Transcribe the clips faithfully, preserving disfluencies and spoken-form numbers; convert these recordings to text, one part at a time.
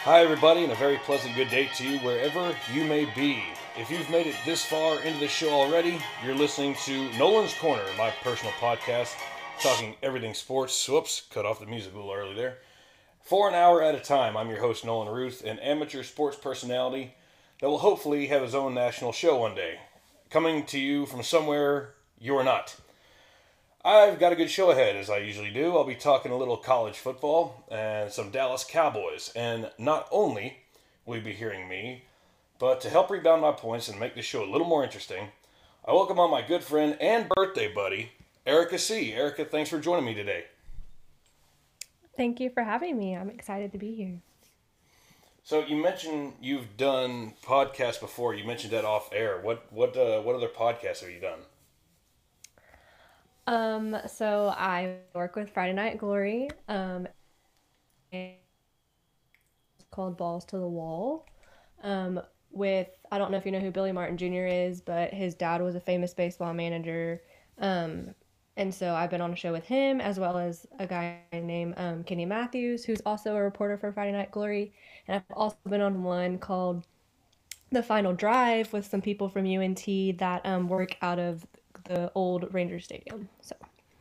Hi, everybody, and a very pleasant good day to you wherever you may be. If you've made it this far into the show already, you're listening to Nolan's Corner, my personal podcast, talking everything sports. Whoops, cut off the music a little early there. For an hour at a time, I'm your host, Nolan Ruth, an amateur sports personality that will hopefully have his own national show one day. Coming to you from somewhere you're not. I've got a good show ahead, as I usually do. I'll be talking a little college football and some Dallas Cowboys. And not only will you be hearing me, but to help rebound my points and make this show a little more interesting, I welcome on my good friend and birthday buddy, Erica C. Erica, thanks for joining me today. Thank you for having me. I'm excited to be here. So you mentioned you've done podcasts before. You mentioned that off air. What what uh, what other podcasts have you done? Um, so I work with Friday Night Glory. Um, it's called Balls to the Wall. Um, with I don't know if you know who Billy Martin Junior is, but his dad was a famous baseball manager. Um, and so I've been on a show with him as well as a guy named um, Kenny Matthews, who's also a reporter for Friday Night Glory. And I've also been on one called The Final Drive with some people from U N T that um, work out of the old Ranger Stadium. So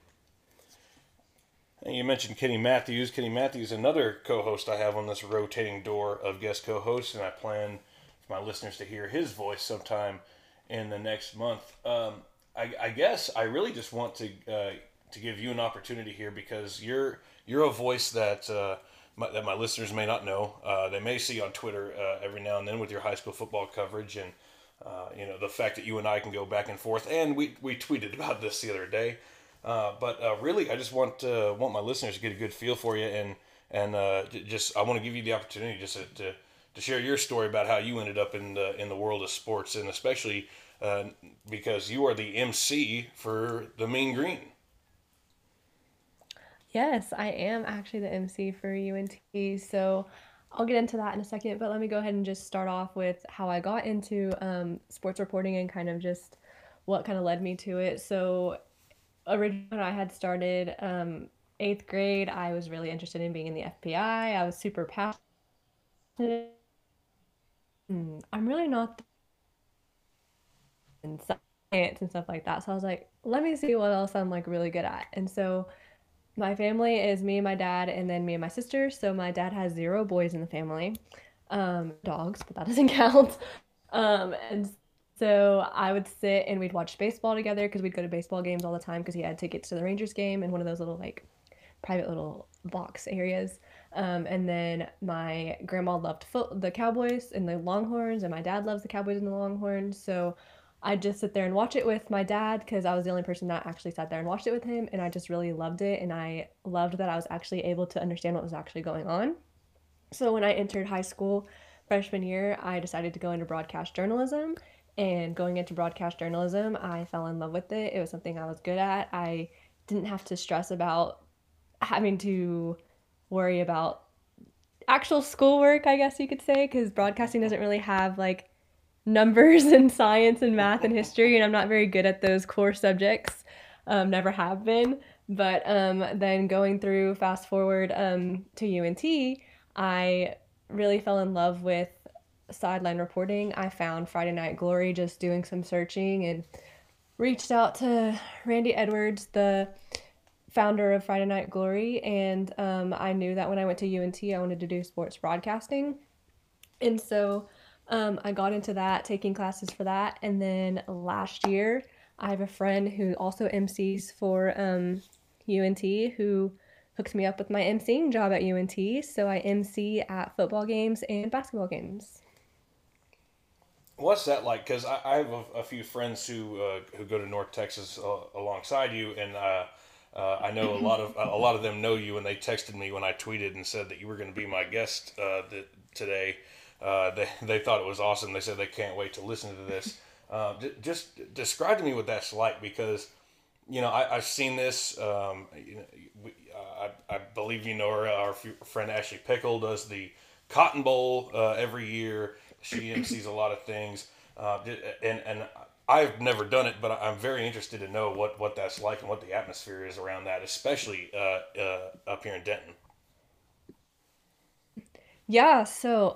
And you mentioned Kenny Matthews. Kenny Matthews, another co-host I have on this rotating door of guest co-hosts, and I plan for my listeners to hear his voice sometime in the next month. Um, I, I guess I really just want to uh, to give you an opportunity here because you're you're a voice that uh, my, that my listeners may not know. Uh, they may see on Twitter uh, every now and then with your high school football coverage, and uh, you know the fact that you and I can go back and forth. And we we tweeted about this the other day. Uh, but uh, really, I just want uh, want my listeners to get a good feel for you, and and uh, j- just I want to give you the opportunity just to, to to share your story about how you ended up in the in the world of sports, and especially uh, because you are the M C for the Mean Green. yes, I am actually the M C for U N T. So I'll get into that in a second, but let me go ahead and just start off with how I got into um, sports reporting and kind of just what kind of led me to it. So originally, when I had started um, eighth grade, I was really interested in being in the F B I. I I was super passionate. Mm, I'm really not in science and stuff like that. So I was like, let me see what else I'm like really good at. And so my family is me and my dad, and then me and my sister. So my dad has zero boys in the family, um, dogs, but that doesn't count. Um, and so I would sit and we'd watch baseball together because we'd go to baseball games all the time because he had tickets to the Rangers game in one of those little like private little box areas. Um, and then my grandma loved foot the Cowboys and the Longhorns, and my dad loves the Cowboys and the Longhorns. So I just sit there and watch it with my dad because I was the only person that actually sat there and watched it with him, and I just really loved it, and I loved that I was actually able to understand what was actually going on. So when I entered high school freshman year, I decided to go into broadcast journalism. And going into broadcast journalism, I fell in love with it. It was something I was good at. I didn't have to stress about having to worry about actual schoolwork, I guess you could say, because broadcasting doesn't really have like numbers and science and math and history, and I'm not very good at those core subjects. Um, never have been. But um, then going through, fast forward um, to U N T, I really fell in love with sideline reporting. I found Friday Night Glory just doing some searching and reached out to Randy Edwards, the founder of Friday Night Glory, and um, I knew that when I went to U N T, I wanted to do sports broadcasting, and so um, I got into that, taking classes for that, and then last year, I have a friend who also M Cs for um, U N T who hooked me up with my emceeing job at U N T, so I M C at football games and basketball games. What's that like? Because I, I have a, a few friends who uh, who go to North Texas uh, alongside you, and uh, uh, I know a lot of a lot of them know you, and they texted me when I tweeted and said that you were going to be my guest uh, th- today. Uh, they they thought it was awesome. They said they can't wait to listen to this. Uh, j- just describe to me what that's like because you know I, I've seen this. Um, you know, we, uh, I, I believe you know our, our friend Ashley Pickle does the Cotton Bowl uh, every year. She M Cs a lot of things, uh, and and I've never done it, but I'm very interested to know what, what that's like and what the atmosphere is around that, especially uh, uh, up here in Denton. Yeah, so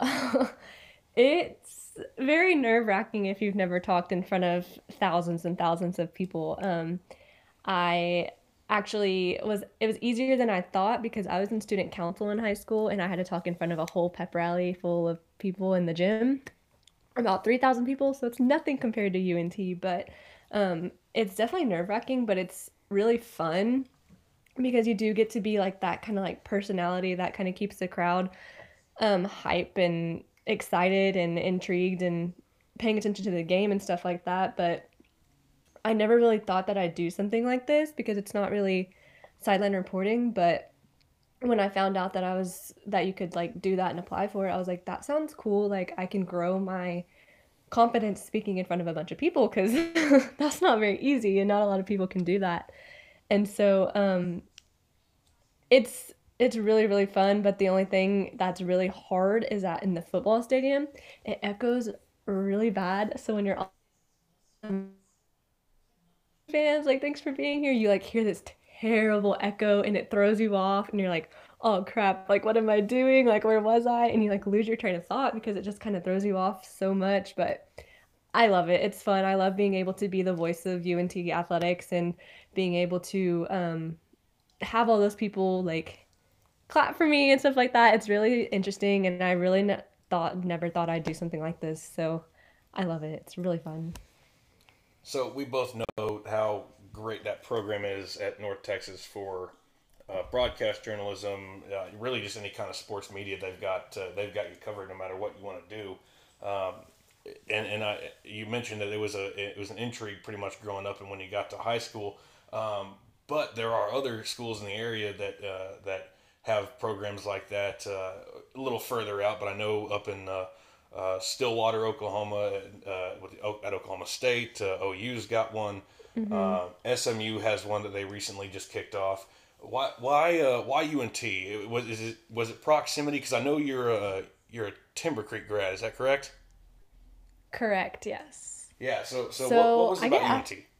it's very nerve-wracking if you've never talked in front of thousands and thousands of people. Um, I actually was it was easier than I thought because I was in student council in high school and I had to talk in front of a whole pep rally full of people in the gym, about three thousand people, so it's nothing compared to U N T, but um, it's definitely nerve-wracking, but it's really fun because you do get to be like that kind of like personality that kind of keeps the crowd um, hype and excited and intrigued and paying attention to the game and stuff like that. But I never really thought that I'd do something like this because it's not really sideline reporting. But when I found out that I was that you could like do that and apply for it, I was like, that sounds cool. Like I can grow my confidence speaking in front of a bunch of people because that's not very easy and not a lot of people can do that. And so um, it's it's really really fun, but the only thing that's really hard is that in the football stadium, it echoes really bad. So when you're on fans like thanks for being here, you like hear this terrible echo and it throws you off and you're like, "Oh crap, like what am I doing? Like where was I?" And you like lose your train of thought because it just kind of throws you off so much, but I love it. It's fun. I love being able to be the voice of U N T athletics and being able to um, have all those people like clap for me and stuff like that. It's really interesting, and I really ne- thought never thought I'd do something like this. So I love it. It's really fun. So we both know how great that program is at North Texas for uh, broadcast journalism, uh, really just any kind of sports media. They've got uh, they've got you covered no matter what you want to do. Um, and and I, you mentioned that it was a it was an intrigue pretty much growing up and when you got to high school. Um, but there are other schools in the area that uh, that have programs like that uh, a little further out. But I know up in uh, uh, Stillwater, Oklahoma, uh, with at Oklahoma State, uh, O U's got one. Hmm. Uh, S M U has one that they recently just kicked off. Why why uh, why U N T? It, was is it was it proximity? Because I know you're a you're a Timber Creek grad. Is that correct? Correct. Yes. Yeah. So so what what So was it I get about asked, U N T?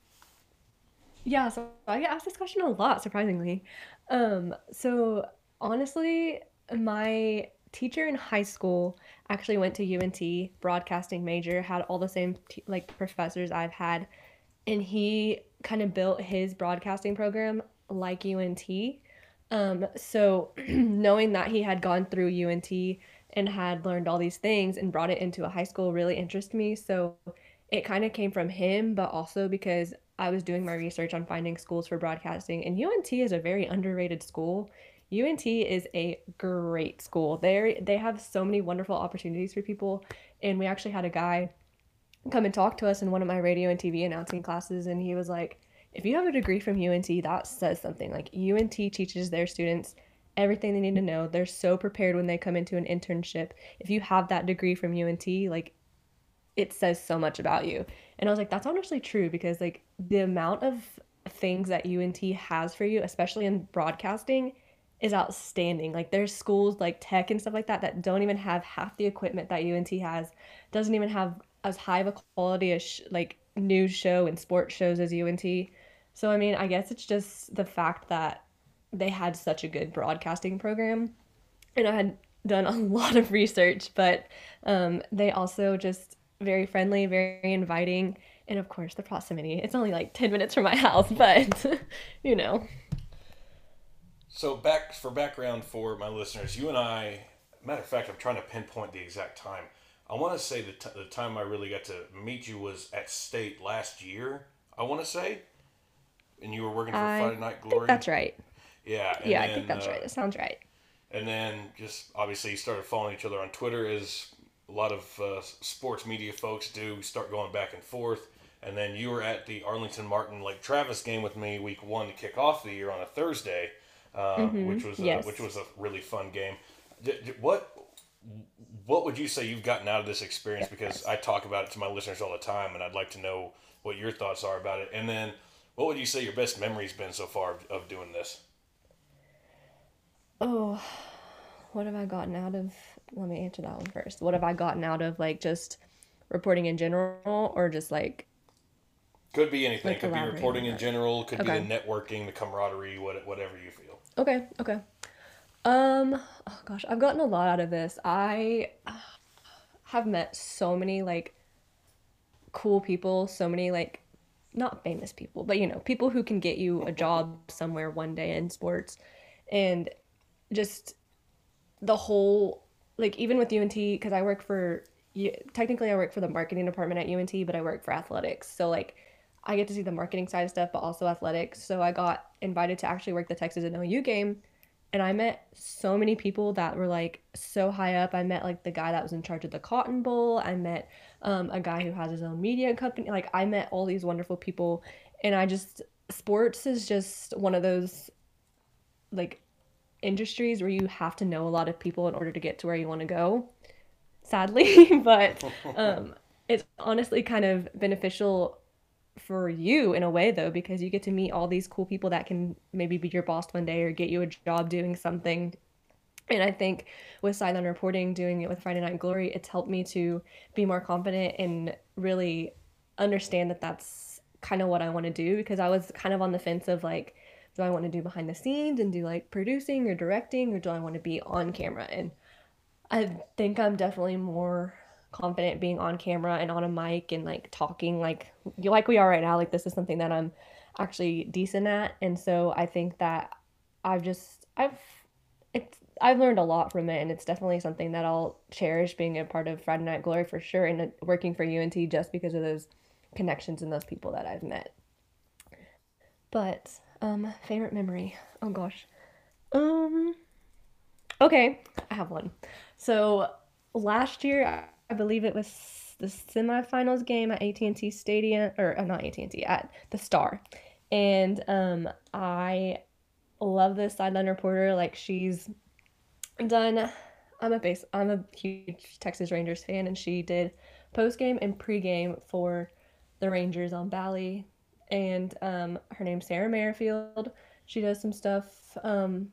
yeah. So I get asked this question a lot, surprisingly. Um, so honestly, my teacher in high school actually went to U N T, broadcasting major, had all the same t- like professors I've had, and he kind of built his broadcasting program like U N T. Um, so knowing that he had gone through U N T and had learned all these things and brought it into a high school really interested me. So it kind of came from him, but also because I was doing my research on finding schools for broadcasting, and U N T is a very underrated school. U N T is a great school. They they have so many wonderful opportunities for people, and we actually had a guy come and talk to us in one of my radio and T V announcing classes, and he was like, if you have a degree from U N T, that says something. Like U N T teaches their students everything they need to know. They're so prepared when they come into an internship. If you have that degree from U N T, like it says so much about you. And I was like, that's honestly true because like the amount of things that U N T has for you, especially in broadcasting, is outstanding. Like there's schools like tech and stuff like that that don't even have half the equipment that U N T has. Doesn't even have as high of a quality as sh- like news show and sports shows as U N T. So I mean, I guess it's just the fact that they had such a good broadcasting program, and I had done a lot of research, but um, they also just very friendly, very inviting, and of course the proximity. It's only like ten minutes from my house, but you know. So back for background for my listeners, you and I. Matter of fact, I'm trying to pinpoint the exact time. I want to say the, t- the time I really got to meet you was at State last year. I want to say, and you were working for I Friday Night think Glory. that's right. Yeah, and Yeah, I think then that's uh, right. That sounds right. and then just obviously started following each other on Twitter as a lot of uh, sports media folks do. Start going back and forth, and then you were at the Arlington Martin Lake Travis game with me week one to kick off the year on a Thursday, uh, Mm-hmm. which was a, which Yes. was a really fun game. D- d- what what would you say you've gotten out of this experience? Because I talk about it to my listeners all the time, and I'd like to know what your thoughts are about it. And then, what would you say your best memory's been so far of, of doing this? Oh, what have I gotten out of? Let me answer that one first. What have I gotten out of like just reporting in general or just like Could be anything. like Could be elaborating reporting on in that? general. Could be the Okay. networking, the camaraderie, what, whatever you feel. Okay. Okay. Um, oh gosh, I've gotten a lot out of this. I have met so many like cool people, so many like not famous people, but you know, people who can get you a job somewhere one day in sports. And just the whole like even with U N T because I work for technically I work for the marketing department at U N T, but I work for athletics. So like I get to see the marketing side of stuff, but also athletics. So I got invited to actually work the Texas and O U game, and I met so many people that were like so high up. I met like the guy that was in charge of the Cotton Bowl. I met um, a guy who has his own media company. Like I met all these wonderful people, and I just sports is just one of those like industries where you have to know a lot of people in order to get to where you want to go, sadly. But um, it's honestly kind of beneficial for you in a way, though, because you get to meet all these cool people that can maybe be your boss one day or get you a job doing something. And I think with sideline reporting, doing it with Friday Night Glory, it's helped me to be more confident and really understand that that's kind of what I want to do because I was kind of on the fence of like, do I want to do behind the scenes and do like producing or directing, or do I want to be on camera? And I think I'm definitely more confident being on camera and on a mic and like talking like like we are right now. Like this is something that I'm actually decent at, and so I think that I've just I've it's I've learned a lot from it, and it's definitely something that I'll cherish being a part of Friday Night Glory for sure, and working for U N T just because of those connections and those people that I've met. But um, favorite memory. Oh gosh. Um. Okay, I have one. So last year, I believe it was the semifinals game at A T and T Stadium, or uh, not A T and T, at the Star, and um, I love this sideline reporter. Like she's done. I'm a base. I'm a huge Texas Rangers fan, and she did post game and pre game for the Rangers on Bally, and um, her name's Sarah Merrifield. She does some stuff um,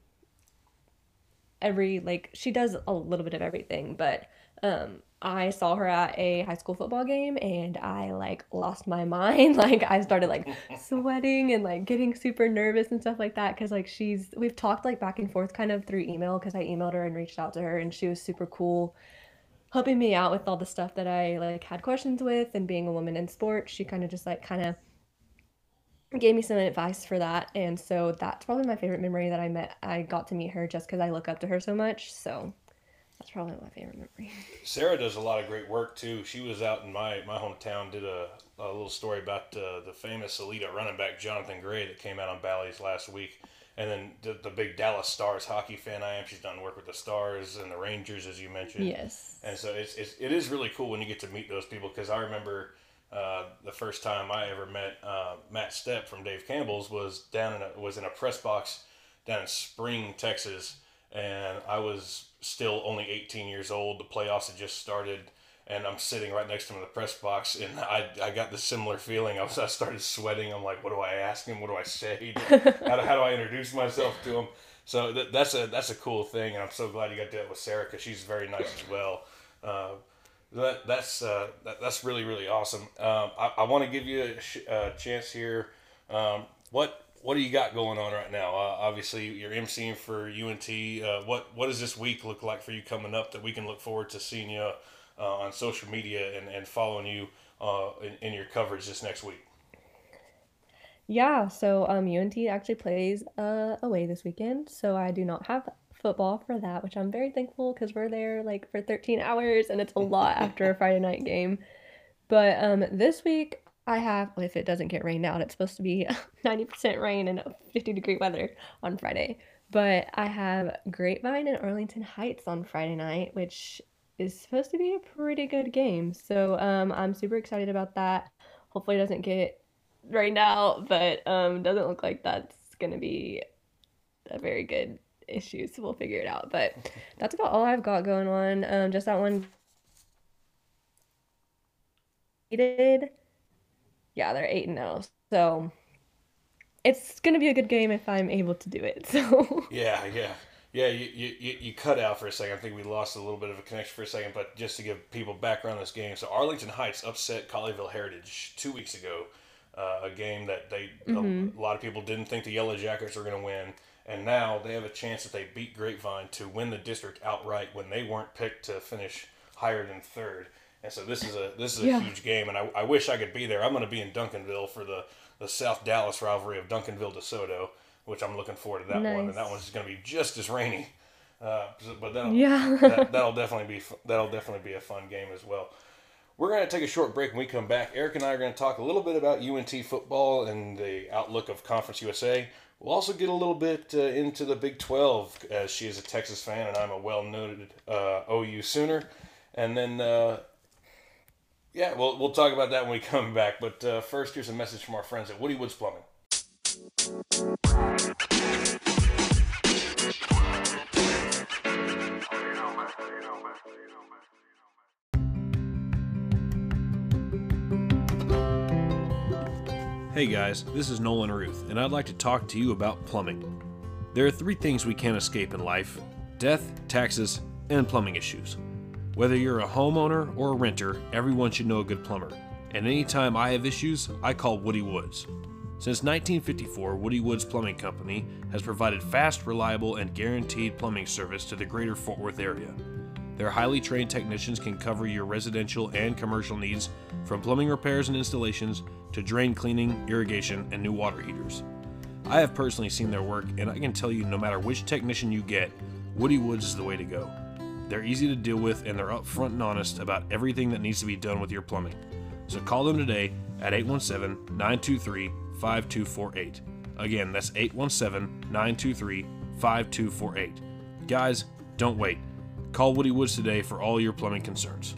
every like she does a little bit of everything, but um I saw her at a high school football game and I like lost my mind. Like I started like sweating and like getting super nervous and stuff like that because like she's we've talked like back and forth kind of through email because I emailed her and reached out to her and she was super cool helping me out with all the stuff that I like had questions with, and being a woman in sports she kind of just like kind of gave me some advice for that, and so that's probably my favorite memory that I met I got to meet her just because I look up to her so much. So that's probably my favorite memory. Sarah does a lot of great work too. She was out in my, my hometown, did a, a little story about uh, the famous Alita running back Jonathan Gray that came out on Bally's last week. And then the, the big Dallas Stars hockey fan I am. She's done work with the Stars and the Rangers, as you mentioned. Yes. And so it's, it's it is really cool when you get to meet those people because I remember uh, the first time I ever met uh, Matt Stepp from Dave Campbell's was down in a was in a press box down in Spring, Texas, and I was still only eighteen years old. The playoffs had just started, and I'm sitting right next to him in the press box, and I, I got this similar feeling. I was I started sweating. I'm like, what do I ask him? What do I say? How do, how do I introduce myself to him? So that, that's a that's a cool thing, and I'm so glad you got to do it with Sarah because she's very nice as well. Uh, that that's uh, that, that's really really awesome. Um, I, I want to give you a, sh- a chance here. Um, what what do you got going on right now? Uh, obviously, you're emceeing for U N T. Uh, what what does this week look like for you coming up that we can look forward to seeing you uh, on social media and, and following you uh, in, in your coverage this next week? Yeah, so um U N T actually plays uh away this weekend, so I do not have football for that, which I'm very thankful because we're there like for thirteen hours and it's a lot after a Friday night game. But um this week I have, well, if it doesn't get rained out, it's supposed to be ninety percent rain and fifty degree weather on Friday. But I have Grapevine and Arlington Heights on Friday night, which is supposed to be a pretty good game. So um I'm super excited about that. Hopefully it doesn't get right now, but um, doesn't look like that's gonna be a very good issue. So we'll figure it out. But that's about all I've got going on. Um, just that one did. Yeah, they're eight and zero. So it's gonna be a good game if I'm able to do it. So Yeah, yeah. Yeah, you, you, you you cut out for a second. I think we lost a little bit of a connection for a second, but just to give people background on this game. So Arlington Heights upset Colleyville Heritage two weeks ago. Uh, a game that they a, hmm a lot of people didn't think the Yellow Jackets were going to win, and now they have a chance if they beat Grapevine to win the district outright when they weren't picked to finish higher than third. And so this is a this is a Yeah. huge game, and I, I wish I could be there. I'm going to be in Duncanville for the, the South Dallas rivalry of Duncanville DeSoto, which I'm looking forward to that one, and Nice. that one's going to be just as rainy. Uh, but that'll, Yeah. that, that'll definitely be fu- that'll definitely be a fun game as well. We're going to take a short break. When we come back, Eric and I are going to talk a little bit about U N T football and the outlook of Conference U S A. We'll also get a little bit uh, into the Big twelve, as she is a Texas fan and I'm a well-noted uh, O U Sooner. And then, uh, yeah, we'll, we'll talk about that when we come back. But uh, first, here's a message from our friends at Woody Woods Plumbing. Hey guys, this is Nolan Ruth, and I'd like to talk to you about plumbing. There are three things we can't escape in life: death, taxes, and plumbing issues. Whether you're a homeowner or a renter, everyone should know a good plumber. And anytime I have issues, I call Woody Woods. Since nineteen fifty-four, Woody Woods Plumbing Company has provided fast, reliable, and guaranteed plumbing service to the greater Fort Worth area. Their highly trained technicians can cover your residential and commercial needs, from plumbing repairs and installations to drain cleaning, irrigation, and new water heaters. I have personally seen their work, and I can tell you no matter which technician you get, Woody Woods is the way to go. They're easy to deal with, and they're upfront and honest about everything that needs to be done with your plumbing. So call them today at eight one seven, nine two three, five two four eight. Again, that's eight one seven, nine two three, five two four eight. Guys, don't wait. Call Woody Woods today for all your plumbing concerns.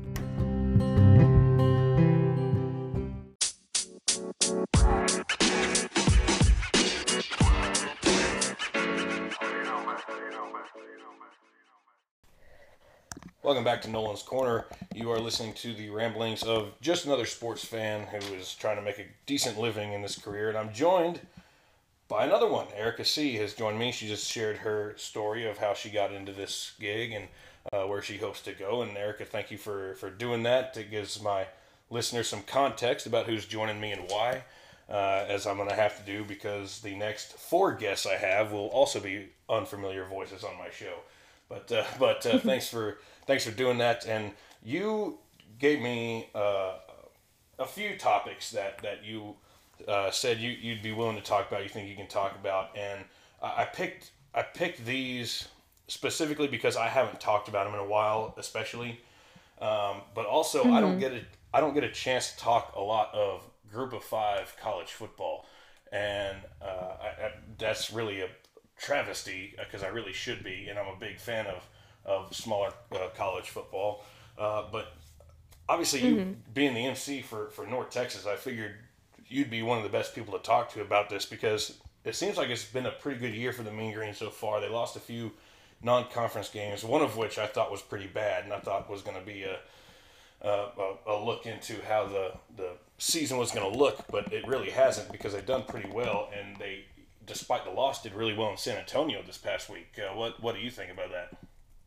Welcome back to Nolan's Corner. You are listening to the ramblings of just another sports fan who is trying to make a decent living in this career, and I'm joined by another one. Erica C. has joined me. She just shared her story of how she got into this gig and uh, where she hopes to go. And Erica, thank you for, for doing that. It gives my listeners some context about who's joining me and why, uh, as I'm going to have to do, because the next four guests I have will also be unfamiliar voices on my show. But uh, but uh, thanks for thanks for doing that. And you gave me uh, a few topics that that you uh, said you you'd be willing to talk about. You think you can talk about, and I I picked I picked these specifically because I haven't talked about them in a while, especially. Um, but also, I don't get a I don't get a chance to talk a lot of Group of Five college football, and uh, I, I, that's really a travesty because I really should be, and I'm a big fan of of smaller uh, college football. Uh, but obviously, you being the M C for for North Texas, I figured you'd be one of the best people to talk to about this because it seems like it's been a pretty good year for the Mean Green so far. They lost a few non-conference games, one of which I thought was pretty bad, and I thought was going to be a, a a look into how the the season was going to look, but it really hasn't because they've done pretty well, and they, despite the loss, did really well in San Antonio this past week. Uh, what what do you think about that?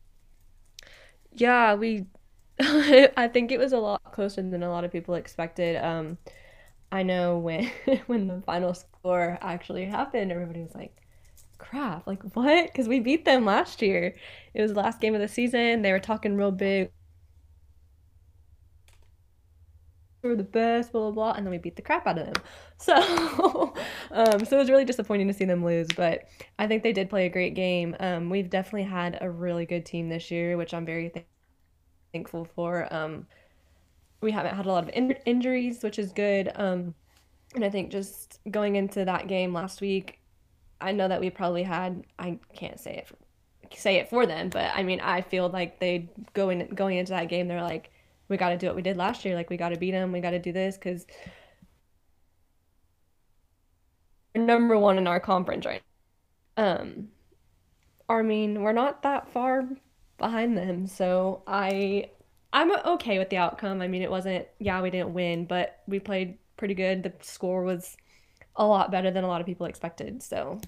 Yeah, we I think it was a lot closer than a lot of people expected. Um, I know when when the final score actually happened, everybody was like, "Crap, like what?" Because we beat them last year. It was the last game of the season. They were talking real big. We were the best, blah blah blah, and then we beat the crap out of them. So, um, so it was really disappointing to see them lose. But I think they did play a great game. Um, we've definitely had a really good team this year, which I'm very th- thankful for. Um, we haven't had a lot of in- injuries, which is good. Um, and I think just going into that game last week, I know that we probably had, I can't say it for, say it for them, but I mean, I feel like they go in going into that game, they're like, we got to do what we did last year. Like we got to beat them. We got to do this because we're number one in our conference right now. Um, I mean, we're not that far behind them, so I I'm okay with the outcome. I mean, it wasn't, yeah, we didn't win, but we played pretty good. The score was a lot better than a lot of people expected. So,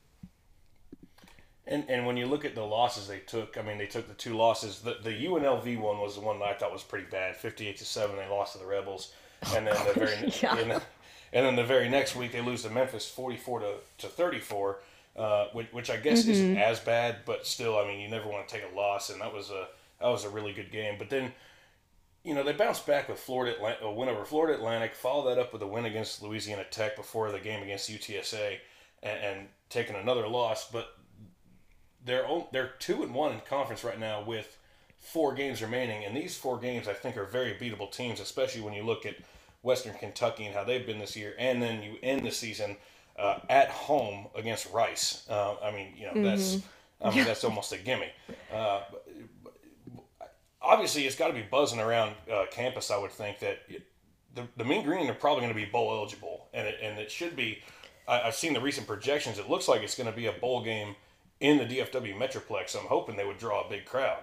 And and when you look at the losses they took, I mean, they took the two losses. The the U N L V one was the one that I thought was pretty bad, fifty-eight to seven. They lost to the Rebels, and then the very yeah. and then, and then the very next week they lose to Memphis, forty-four to to thirty-four. uh, which, which I guess isn't Mm-hmm. as bad, but still, I mean, you never want to take a loss, and that was a that was a really good game. But then, you know, they bounced back with Florida Atlantic, a win over Florida Atlantic, follow that up with a win against Louisiana Tech before the game against U T S A, and, and taking another loss. But they're they're two and one in conference right now with four games remaining, and these four games I think are very beatable teams, especially when you look at Western Kentucky and how they've been this year, and then you end the season uh, at home against Rice. Uh, I mean, you know, Mm-hmm. that's I mean that's almost a gimme. Uh, obviously, it's got to be buzzing around uh, campus. I would think that it, the the Mean Green are probably going to be bowl eligible, and it and it should be. I, I've seen the recent projections. It looks like it's going to be a bowl game in the D F W Metroplex. I'm hoping they would draw a big crowd.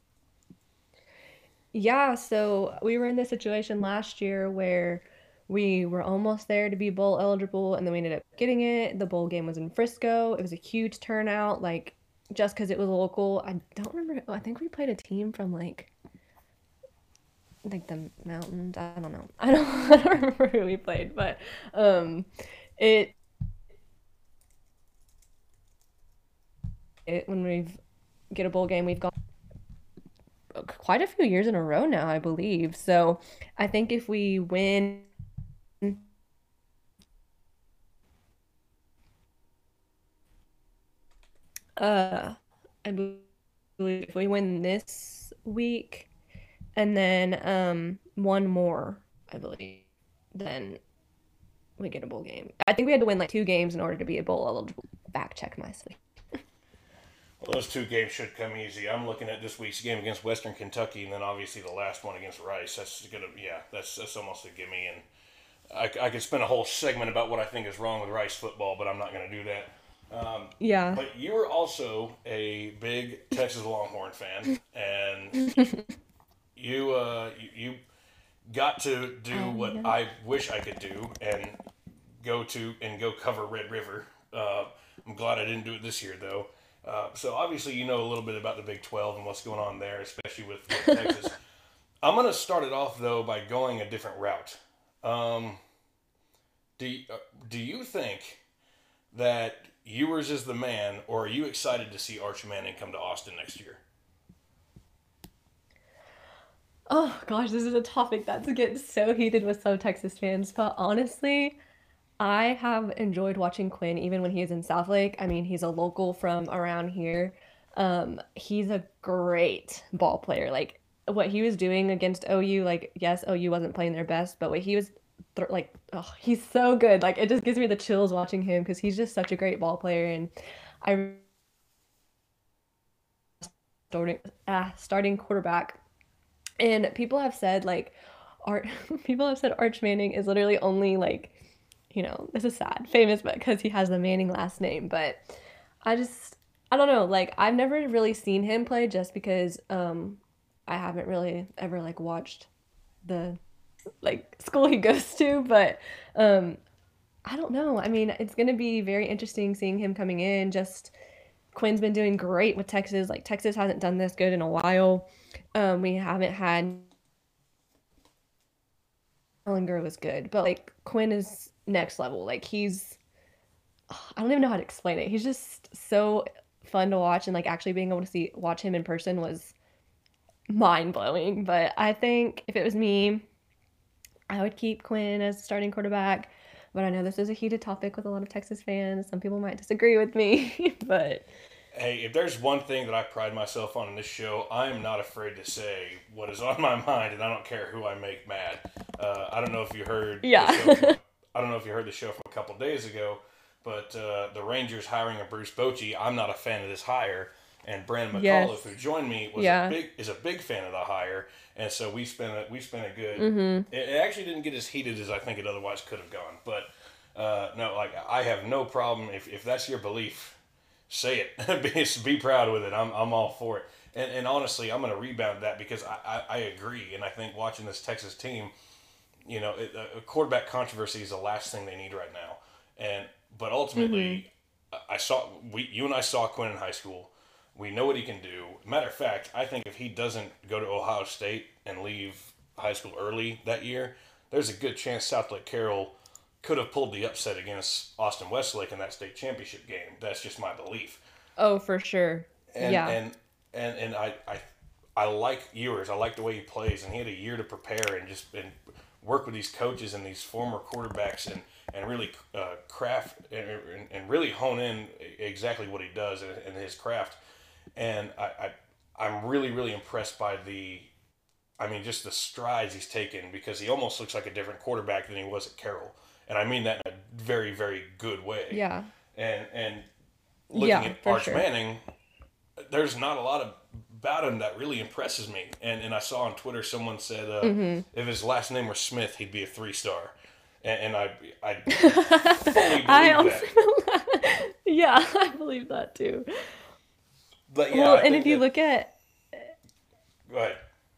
Yeah, so we were in this situation last year where we were almost there to be bowl eligible, and then we ended up getting it. The bowl game was in Frisco. It was a huge turnout, like just because it was local. I don't remember. I think we played a team from like like the mountains. I don't know. I don't. I don't remember who we played, but um, it it when we've get a bowl game, we've gone quite a few years in a row now, I believe. So I think if we win, uh, I believe if we win this week and then um one more, I believe, then we get a bowl game. I think we had to win like two games in order to be a bowl eligible. Back check my sleep. Well, those two games should come easy. I'm looking at this week's game against Western Kentucky, and then obviously the last one against Rice. That's gonna, yeah, that's that's almost a gimme. And I, I could spend a whole segment about what I think is wrong with Rice football, but I'm not going to do that. Um, Yeah. but you were also a big Texas Longhorn fan, and you uh, you, you got to do Um, what yeah. I wish I could do and go to and go cover Red River. Uh, I'm glad I didn't do it this year though. Uh, so obviously you know a little bit about the Big twelve and what's going on there, especially with, with Texas. I'm going to start it off though by going a different route. Um, do you, uh, do you think that Ewers is the man, or are you excited to see Arch Manning come to Austin next year? Oh gosh, this is a topic that's getting so heated with some Texas fans, but honestly, I have enjoyed watching Quinn even when he is in Southlake. I mean, he's a local from around here. Um, he's a great ball player. Like what he was doing against O U, like yes, O U wasn't playing their best, but what he was th like, oh, he's so good. Like it just gives me the chills watching him because he's just such a great ball player. And I starting uh, starting quarterback, and people have said like, Art people have said Arch Manning is literally only like you know, this is sad, famous but because he has the Manning last name. But I just, I don't know. Like I've never really seen him play just because um, I haven't really ever like watched the like school he goes to. But um, I don't know. I mean, it's gonna be very interesting seeing him coming in. Just Quinn's been doing great with Texas. Like Texas hasn't done this good in a while. Um, we haven't had Ellinger was good, but like Quinn is next level. Like he's I don't even know how to explain it. He's just so fun to watch, and like actually being able to see watch him in person was mind blowing. But I think if it was me, I would keep Quinn as starting quarterback. But I know this is a heated topic with a lot of Texas fans. Some people might disagree with me, but Hey, if there's one thing that I pride myself on in this show, I am not afraid to say what is on my mind, and I don't care who I make mad. Uh, I don't know if you heard the show. From, yeah. I don't know if you heard the show from a couple days ago, but uh, the Rangers hiring a Bruce Bochy. I'm not a fan of this hire, and Brandon McAuliffe, Yes. who joined me, was a Yeah. big is a big fan of the hire, and so we spent a, we spent a good. Mhm. It, it actually didn't get as heated as I think it otherwise could have gone, but uh, no, like I have no problem if if that's your belief, say it. be, be proud with it. I'm, I'm all for it. And, and honestly, I'm going to rebound that because I, I, I agree. And I think watching this Texas team, you know, it, a quarterback controversy is the last thing they need right now. And but Mhm. ultimately, I saw we you and I saw Quinn in high school. We know what he can do. Matter of fact, I think if he doesn't go to Ohio State and leave high school early that year, there's a good chance South Lake Carroll could have pulled the upset against Austin Westlake in that state championship game. That's just my belief. Oh, for sure. And Yeah. and and and I, I I like Ewers. I like the way he plays, and he had a year to prepare and just and work with these coaches and these former quarterbacks and and really uh, craft and, and, and really hone in exactly what he does in, in his craft. And I, I I'm really really impressed by the, I mean, just the strides he's taken, because he almost looks like a different quarterback than he was at Carroll, and I mean that in a very very good way. Yeah. And and looking Yeah, at for Arch sure. Manning, there's not a lot of, about him that really impresses me. And and I saw on Twitter someone said uh, Mm-hmm. if his last name were Smith, he'd be a three star, and, and I I fully believe I that. also, yeah, I believe that too. But yeah, Well, I and think if you that, look at, go ahead.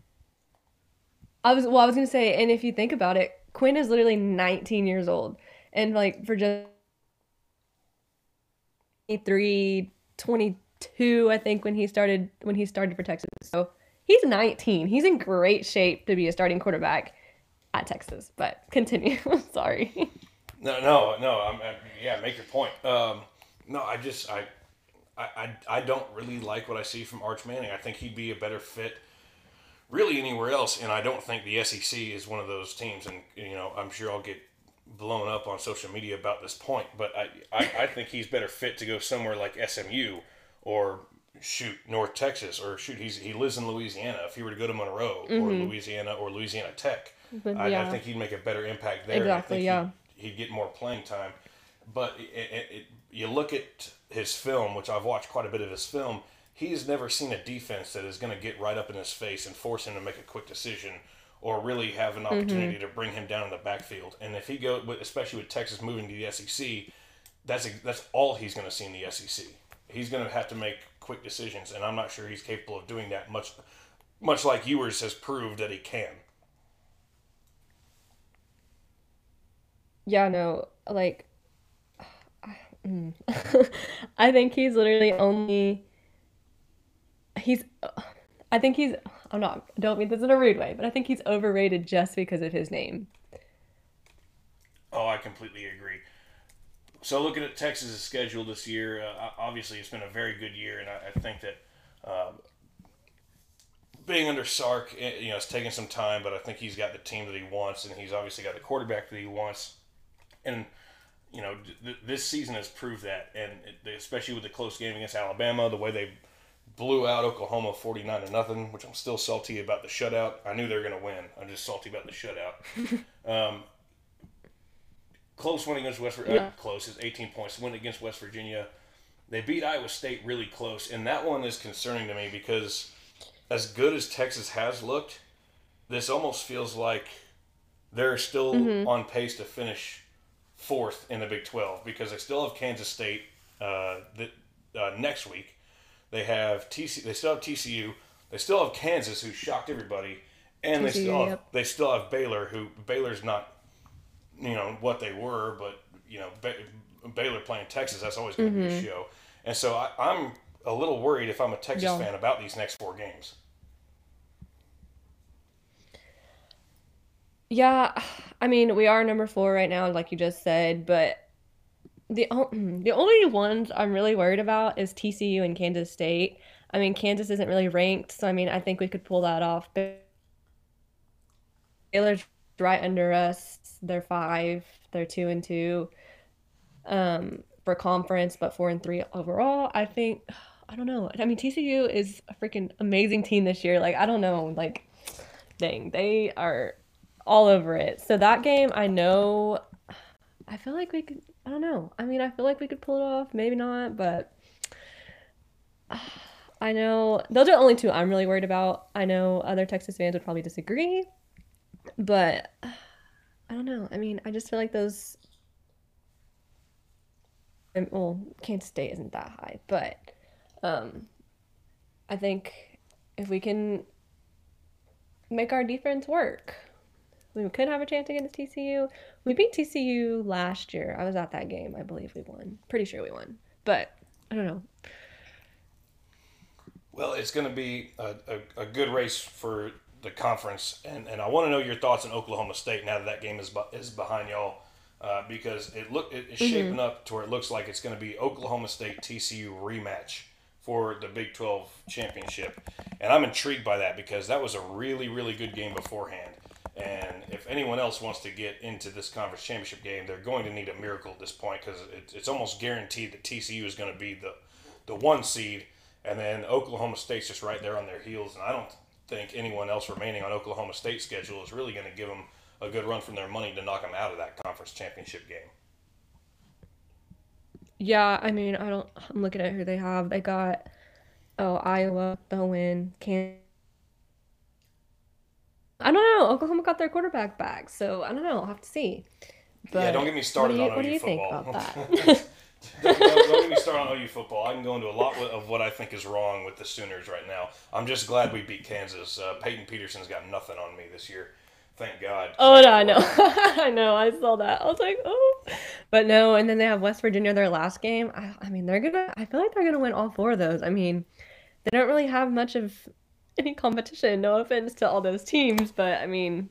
I was, well, I was gonna say, and if you think about it, Quinn is literally nineteen years old, and like for just twenty-three, twenty-two, I think when he started when he started for Texas. So he's nineteen. He's in great shape to be a starting quarterback at Texas. But continue. Sorry. No, no, no. I'm, i yeah, make your point. Um, no, I just I, I, I I don't really like what I see from Arch Manning. I think he'd be a better fit really anywhere else, and I don't think the S E C is one of those teams. And you know, I'm sure I'll get blown up on social media about this point, but I I, I think he's better fit to go somewhere like S M U or shoot North Texas, or shoot he's he lives in Louisiana. If he were to go to Monroe or Louisiana or Louisiana Tech, But I, I yeah, think he'd make a better impact there. exactly. I Yeah. think he'd, he'd get more playing time. But it, it, it, you look at his film, which I've watched quite a bit of his film. He's never seen a defense that is going to get right up in his face and force him to make a quick decision, or really have an opportunity to bring him down in the backfield. And if he go, especially with Texas moving to the S E C, that's that's all he's going to see in the S E C. He's going to have to make quick decisions, and I'm not sure he's capable of doing that. Much, much like Ewers has proved that he can. Yeah, no, like, mm. I think he's literally only he's I think he's I'm not I don't mean this in a rude way, but I think he's overrated just because of his name. Oh, I completely agree. So looking at Texas' schedule this year, uh, obviously it's been a very good year, and I, I think that uh, being under Sark, eh, you know, it's taken some time, but I think he's got the team that he wants, and he's obviously got the quarterback that he wants. And you know, th- this season has proved that, and it, especially with the close game against Alabama, the way they blew out Oklahoma forty-nine to nothing, which I'm still salty about the shutout. I knew they were going to win. I'm just salty about the shutout. Um, close win against West Virginia. Yeah. Uh, close is eighteen points. Win against West Virginia. They beat Iowa State really close, and that one is concerning to me because as good as Texas has looked, this almost feels like they're still on pace to finish fourth in the Big twelve, because they still have Kansas State uh, the, uh, next week. They have T C. They still have T C U. They still have Kansas, who shocked everybody, and they T C U, still have, yep. they still have Baylor, who Baylor's not, you know, what they were, but you know, ba- Baylor playing Texas, that's always going to be a show. And so I, I'm a little worried if I'm a Texas Yeah. fan about these next four games. Yeah, I mean, we are number four right now, like you just said, but the o- the only ones I'm really worried about is T C U and Kansas State. I mean, Kansas isn't really ranked, so I mean, I think we could pull that off. But Baylor's right under us. They're five. They're two and two um, for conference, but four and three overall. I think, I don't know. I mean, T C U is a freaking amazing team this year. Like, I don't know. Like, dang, they are all over it. So that game, I know, I feel like we could, I don't know. I mean, I feel like we could pull it off. Maybe not, but I know those are the only two I'm really worried about. I know other Texas fans would probably disagree, but I don't know. I mean, I just feel like those, and, well, Kansas State isn't that high, but um, I think if we can make our defense work, we could have a chance against T C U. We beat T C U last year. I was at that game. I believe we won. Pretty sure we won. But I don't know. Well, it's going to be a, a, a good race for the conference, and, and I want to know your thoughts on Oklahoma State now that that game is is behind y'all. uh, because it look it, it's Mm-hmm. shaping up to where it looks like it's going to be Oklahoma State T C U rematch for the Big twelve championship, and I'm intrigued by that because that was a really really good game beforehand. And if anyone else wants to get into this conference championship game, they're going to need a miracle at this point because it, it's almost guaranteed that T C U is going to be the the one seed, and then Oklahoma State's just right there on their heels. And I don't think anyone else remaining on Oklahoma State's schedule is really going to give them a good run from their money to knock them out of that conference championship game. Yeah, I mean, I don't. I'm looking at who they have. They got oh Iowa, they'll win. Kansas. I don't know. Oklahoma got their quarterback back, so I don't know. I'll have to see. Yeah, don't But get me what do started you on what do O U you think football. about that? don't, don't, don't get me started on O U football. I can go into a lot of what I think is wrong with the Sooners right now. I'm just glad we beat Kansas. Uh, Peyton Peterson's got nothing on me this year. Thank God. Oh no, I know. I know. I saw that. I was like, oh, but no. And then they have West Virginia their last game. I, I mean, they're gonna. I feel like they're gonna win all four of those. I mean, they don't really have much of any competition. No offense to all those teams, but I mean,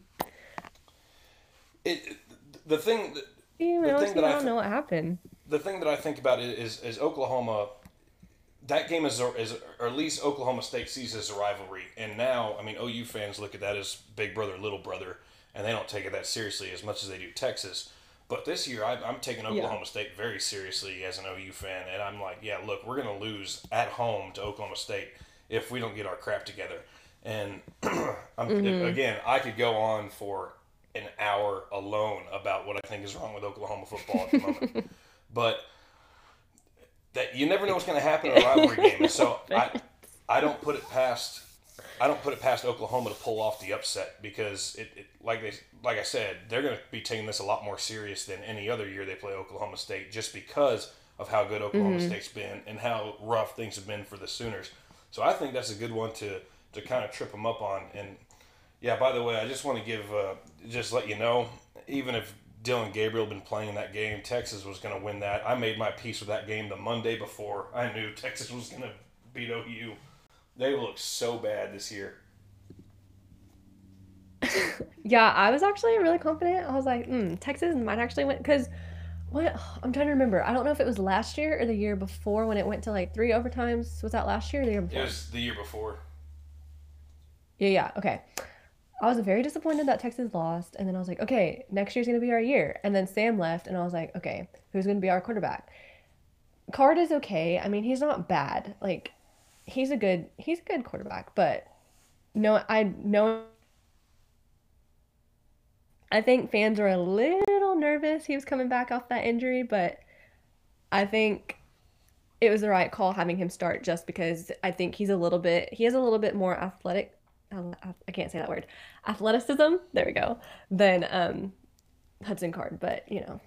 It, the thing, you the know, thing so that you I don't th- know what happened. the thing that I think about is is Oklahoma. That game is, is, or at least Oklahoma State sees as a rivalry, and now, I mean, O U fans look at that as big brother, little brother, and they don't take it that seriously as much as they do Texas. But this year, I, I'm taking Oklahoma Yeah. State very seriously as an O U fan, and I'm like, yeah, look, we're going to lose at home to Oklahoma State if we don't get our crap together. And I'm, Mm-hmm. again, I could go on for an hour alone about what I think is wrong with Oklahoma football at the moment, but that you never know what's going to happen in a rivalry game, and so I, I don't put it past, I don't put it past Oklahoma to pull off the upset because it, it like they, like I said, they're going to be taking this a lot more serious than any other year they play Oklahoma State, just because of how good Oklahoma Mm-hmm. State's been and how rough things have been for the Sooners. So I think that's a good one to to kind of trip them up on. And yeah, by the way, I just want to give, uh, just let you know, even if Dylan Gabriel had been playing in that game, Texas was going to win that. I made my peace with that game the Monday before I knew Texas was going to beat O U. They look so bad this year. Yeah, I was actually really confident. I was like, mm, Texas might actually win because what I'm trying to remember. I don't know if it was last year or the year before when it went to like three overtimes. Was that last year or the year It before? was the year before. Yeah, yeah. Okay. I was very disappointed that Texas lost, and then I was like, okay, next year's gonna be our year. And then Sam left, and I was like, okay, who's gonna be our quarterback? Card is okay. I mean, he's not bad. Like, he's a good he's a good quarterback, but no, I know I think fans were a little nervous he was coming back off that injury, but I think it was the right call having him start just because I think he's a little bit he has a little bit more athletic I can't say that word athleticism there we go than um Hudson Card, but you know.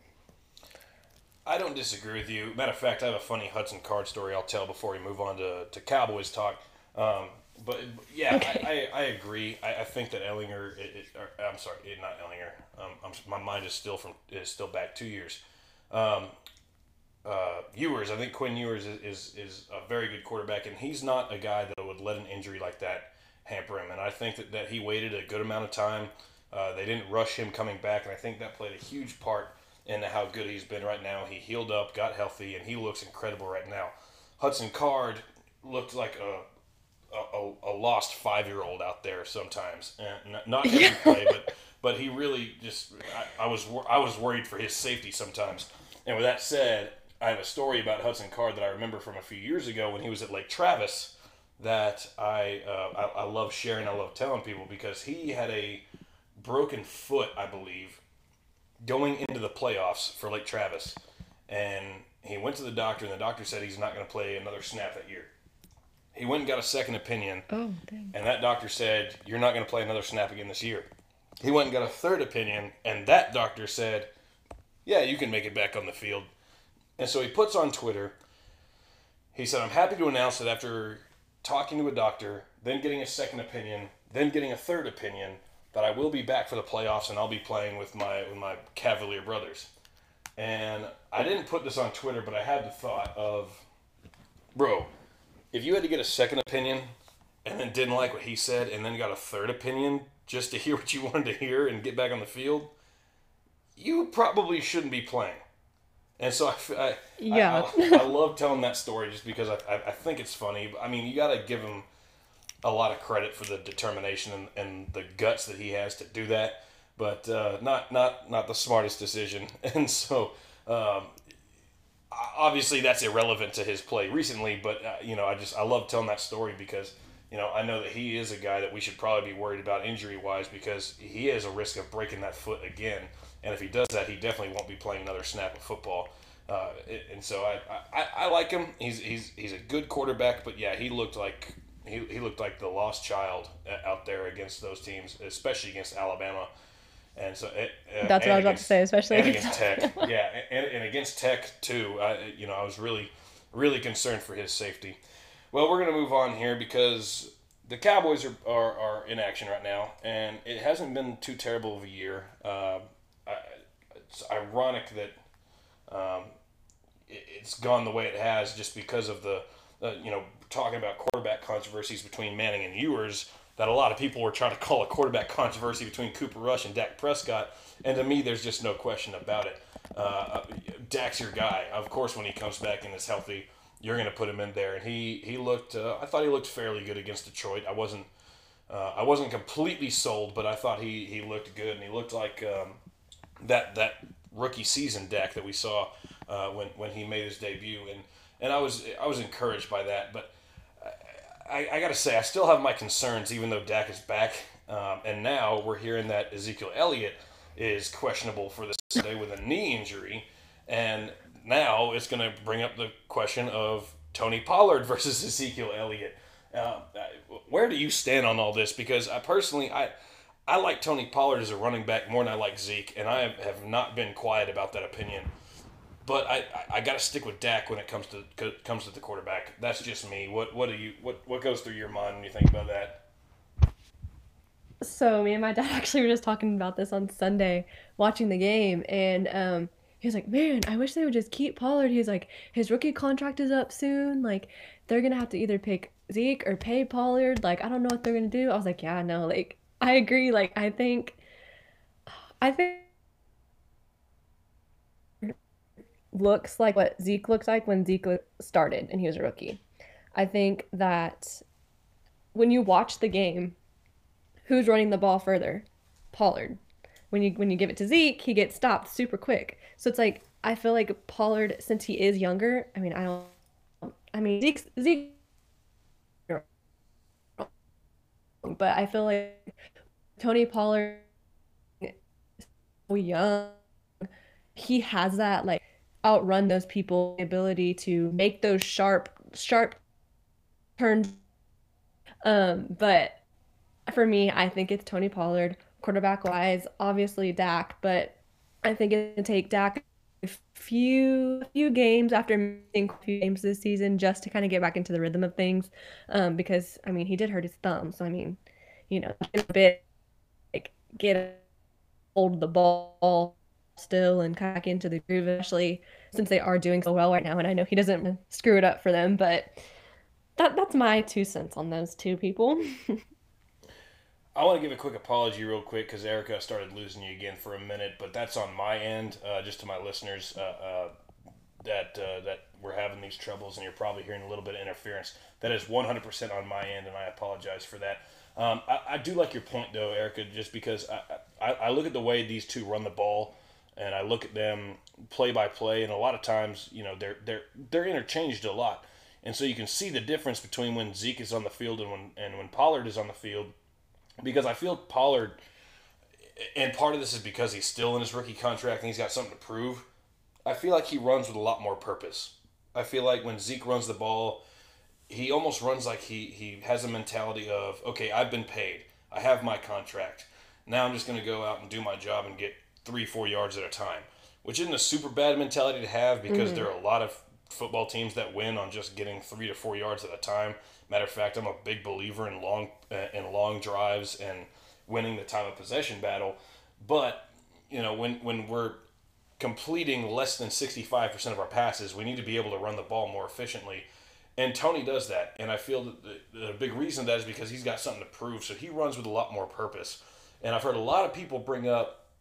I don't disagree with you. Matter of fact, I have a funny Hudson Card story I'll tell before we move on to, to Cowboys talk. Um, but yeah, Okay. I, I, I agree. I, I think that Ellinger, it, it, or, I'm sorry, it, not Ellinger. Um, I'm, my mind is still from is still back two years. Um, uh, Ewers, I think Quinn Ewers is, is is a very good quarterback, and he's not a guy that would let an injury like that hamper him. And I think that, that he waited a good amount of time. Uh, they didn't rush him coming back, and I think that played a huge part in how good he's been right now. He healed up, got healthy, and he looks incredible right now. Hudson Card looked like a a, a lost five year old out there sometimes, and not not every play, but but he really just I, I was I was worried for his safety sometimes. And with that said, I have a story about Hudson Card that I remember from a few years ago when he was at Lake Travis that I uh, I, I love sharing. I love telling people because he had a broken foot, I believe, going into the playoffs for Lake Travis, and he went to the doctor, and the doctor said he's not going to play another snap that year. He went and got a second opinion, Oh, dang. and that doctor said, you're not going to play another snap again this year. He went and got a third opinion, and that doctor said, yeah, you can make it back on the field. And so he puts on Twitter, he said, I'm happy to announce that after talking to a doctor, then getting a second opinion, then getting a third opinion, that I will be back for the playoffs and I'll be playing with my with my Cavalier brothers. And I didn't put this on Twitter, but I had the thought of, bro, if you had to get a second opinion and then didn't like what he said and then got a third opinion just to hear what you wanted to hear and get back on the field, you probably shouldn't be playing. And so I, I, Yeah. I, I love telling that story just because I, I think it's funny. I mean, you got to give him a lot of credit for the determination and, and the guts that he has to do that, but uh, not not not the smartest decision. And so, um, obviously, that's irrelevant to his play recently. But uh, you know, I just I love telling that story because you know I know that he is a guy that we should probably be worried about injury wise because he has a risk of breaking that foot again. And if he does that, he definitely won't be playing another snap of football. Uh, and so I, I, I like him. He's he's he's a good quarterback, but yeah, he looked like he, he looked like the lost child out there against those teams, especially against Alabama. And so, uh, That's what and I was about to against, say, especially and against against Tech, yeah, and, and against Tech too. I, you know, I was really, really concerned for his safety. Well, we're gonna move on here because the Cowboys are, are, are in action right now, and it hasn't been too terrible of a year. Uh, I, it's ironic that um, it, it's gone the way it has just because of the, uh, you know, talking about quarterback controversies between Manning and Ewers, that a lot of people were trying to call a quarterback controversy between Cooper Rush and Dak Prescott, and to me, there's just no question about it. Uh, Dak's your guy. Of course, when he comes back and is healthy, you're going to put him in there. And he he looked. Uh, I thought he looked fairly good against Detroit. I wasn't. Uh, I wasn't completely sold, but I thought he, he looked good, and he looked like um, that that rookie season Dak that we saw uh, when when he made his debut, and and I was I was encouraged by that, but. I, I got to say, I still have my concerns, even though Dak is back. Um, and now we're hearing that Ezekiel Elliott is questionable for this Sunday with a knee injury. And now it's going to bring up the question of Tony Pollard versus Ezekiel Elliott. Uh, where do you stand on all this? Because I personally, I I like Tony Pollard as a running back more than I like Zeke, and I have, have not been quiet about that opinion. But I, I, I got to stick with Dak when it comes to comes to the quarterback. That's just me. What what do you what what goes through your mind when you think about that? So me and my dad actually were just talking about this on Sunday, watching the game, and um, he was like, "Man, I wish they would just keep Pollard." He's like, "His rookie contract is up soon. Like, they're gonna have to either pick Zeke or pay Pollard. Like, I don't know what they're gonna do." I was like, "Yeah, no, like, I agree. Like, I think, I think looks like what Zeke looks like when Zeke started and he was a rookie. I think that when you watch the game, who's running the ball further? Pollard. When you when you give it to Zeke, he gets stopped super quick. So it's like I feel like Pollard, since he is younger. I mean, I don't. I mean, Zeke's Zeke, but I feel like Tony Pollard, so young, he has that like outrun those people ability to make those sharp sharp turns. Um, but for me, I think it's Tony Pollard, quarterback wise. Obviously Dak, but I think it's gonna take Dak a few few games after missing a few games this season just to kind of get back into the rhythm of things. Um, because I mean he did hurt his thumb, so I mean, you know, a bit like get hold of the ball still and kind of back into the groove, especially since they are doing so well right now. And I know he doesn't screw it up for them, but that that's my two cents on those two people. I want to give a quick apology real quick because Erica started losing you again for a minute, but that's on my end, uh, just to my listeners, uh, uh, that uh, that we're having these troubles and you're probably hearing a little bit of interference. That is one hundred percent on my end, and I apologize for that. Um, I, I do like your point, though, Erica, just because I, I, I look at the way these two run the ball, and I look at them play by play, and a lot of times, you know, they're they're they're interchanged a lot, and so you can see the difference between when Zeke is on the field and when and when Pollard is on the field, because I feel Pollard, and part of this is because he's still in his rookie contract and he's got something to prove. I feel like he runs with a lot more purpose. I feel like when Zeke runs the ball, he almost runs like he, he has a mentality of, okay, I've been paid. I have my contract. Now I'm just going to go out and do my job and get three, four yards at a time, which isn't a super bad mentality to have because mm-hmm. there are a lot of football teams that win on just getting three to four yards at a time. Matter of fact, I'm a big believer in long uh, in long drives and winning the time of possession battle. But, you know, when, when we're completing less than sixty-five percent of our passes, we need to be able to run the ball more efficiently. And Tony does that. And I feel that the, the big reason that is because he's got something to prove. So he runs with a lot more purpose. And I've heard a lot of people bring up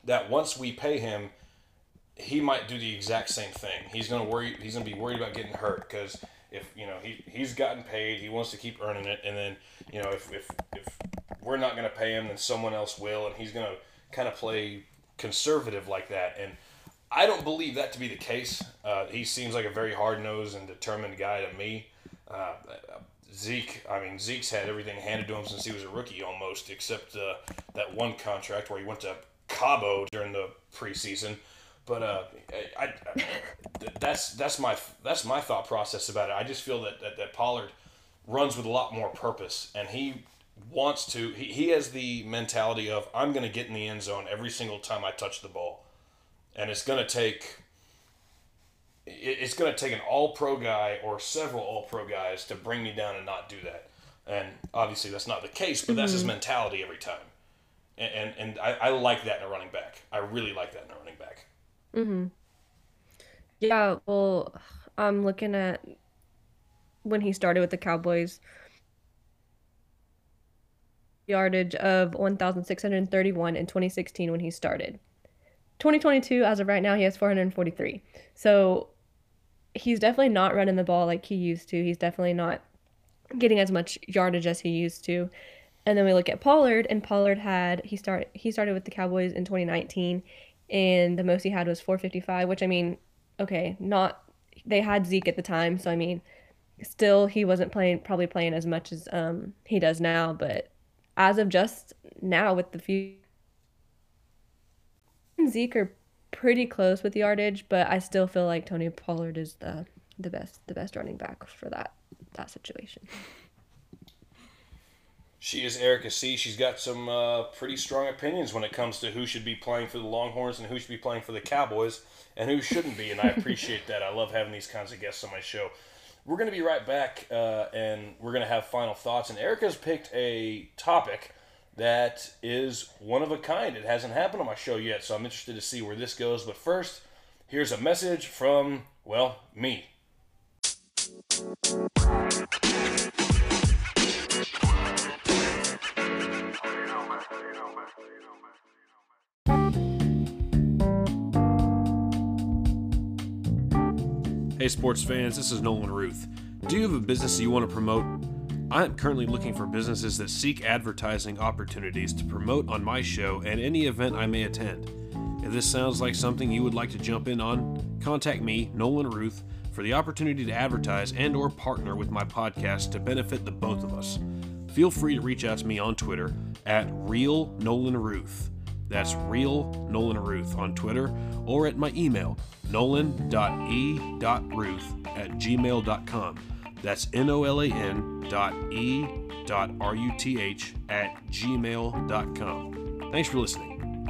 that once we pay him, he might do the exact same thing. He's gonna worry. He's gonna be worried about getting hurt because if you know he he's gotten paid, he wants to keep earning it, and then you know if if, if we're not gonna pay him, then someone else will, and he's gonna kind of play conservative like that. And I don't believe that to be the case. Uh, he seems like a very hard nosed and determined guy to me. Uh, Zeke, I mean Zeke's had everything handed to him since he was a rookie almost, except uh, that one contract where he went to Cabo during the preseason. But uh, I, I, that's that's my that's my thought process about it. I just feel that, that, that Pollard runs with a lot more purpose, and he wants to. He, he has the mentality of I'm going to get in the end zone every single time I touch the ball, and it's going to take. It's going to take an all-pro guy or several all-pro guys to bring me down and not do that. And obviously that's not the case, but that's mm-hmm. his mentality every time. And and, and I, I like that in a running back. I really like that in a running back. Mm-hmm. Yeah, well, I'm looking at when he started with the Cowboys, yardage of one thousand six hundred thirty-one in twenty sixteen when he started. twenty twenty-two, as of right now, he has four hundred forty-three. So he's definitely not running the ball like he used to. He's definitely not getting as much yardage as he used to. And then we look at Pollard, and Pollard had he started he started with the Cowboys in twenty nineteen. And the most he had was four fifty-five, which, I mean, okay, not, they had Zeke at the time, so, I mean, still he wasn't playing, probably playing as much as um he does now, but as of just now with the few, Zeke are pretty close with yardage, but I still feel like Tony Pollard is the the best the best running back for that that situation. She is Erica C. She's got some uh, pretty strong opinions when it comes to who should be playing for the Longhorns and who should be playing for the Cowboys and who shouldn't be, and I appreciate that. I love having these kinds of guests on my show. We're going to be right back, uh, and we're going to have final thoughts. And Erica's picked a topic that is one of a kind. It hasn't happened on my show yet, so I'm interested to see where this goes. But first, here's a message from, well, me. Hey sports fans, this is Nolan Ruth. Do you have a business you want to promote? I am currently looking for businesses that seek advertising opportunities to promote on my show and any event I may attend. If this sounds like something you would like to jump in on, contact me, Nolan Ruth, for the opportunity to advertise and or partner with my podcast to benefit the both of us. Feel free to reach out to me on Twitter at Real Nolan Ruth. That's Real Nolan Ruth on Twitter, or at my email, nolan dot e dot ruth at gmail dot com. That's N O L A N dot E dot R U T H at gmail dot com. Thanks for listening.